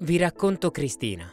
Vi racconto Cristina.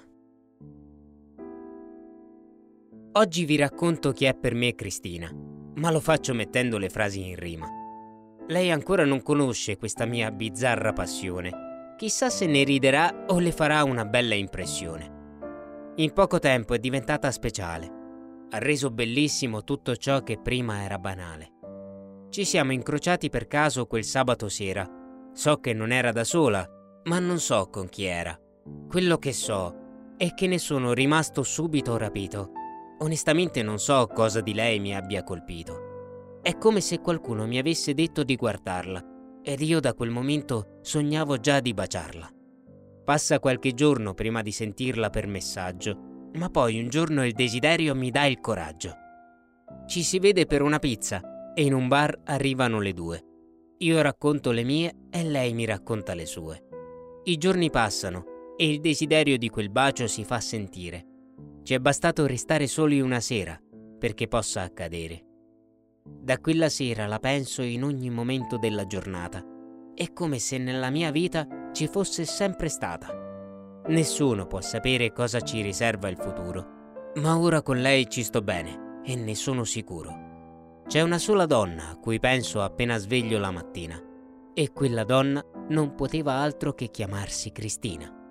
Oggi vi racconto chi è per me Cristina, ma lo faccio mettendo le frasi in rima. Lei ancora non conosce questa mia bizzarra passione. Chissà se ne riderà o le farà una bella impressione. In poco tempo è diventata speciale. Ha reso bellissimo tutto ciò che prima era banale. Ci siamo incrociati per caso quel sabato sera. So che non era da sola, ma non so con chi era. Quello che so è che ne sono rimasto subito rapito. Onestamente non so cosa di lei mi abbia colpito. È come se qualcuno mi avesse detto di guardarla ed io da quel momento sognavo già di baciarla. Passa qualche giorno prima di sentirla per messaggio, ma poi un giorno il desiderio mi dà il coraggio. Ci si vede per una pizza e in un bar arrivano le due. Io racconto le mie e lei mi racconta le sue. I giorni passano e il desiderio di quel bacio si fa sentire. Ci è bastato restare soli una sera perché possa accadere. Da quella sera la penso in ogni momento della giornata. È come se nella mia vita ci fosse sempre stata. Nessuno può sapere cosa ci riserva il futuro, ma ora con lei ci sto bene e ne sono sicuro. C'è una sola donna a cui penso appena sveglio la mattina e quella donna non poteva altro che chiamarsi Cristina.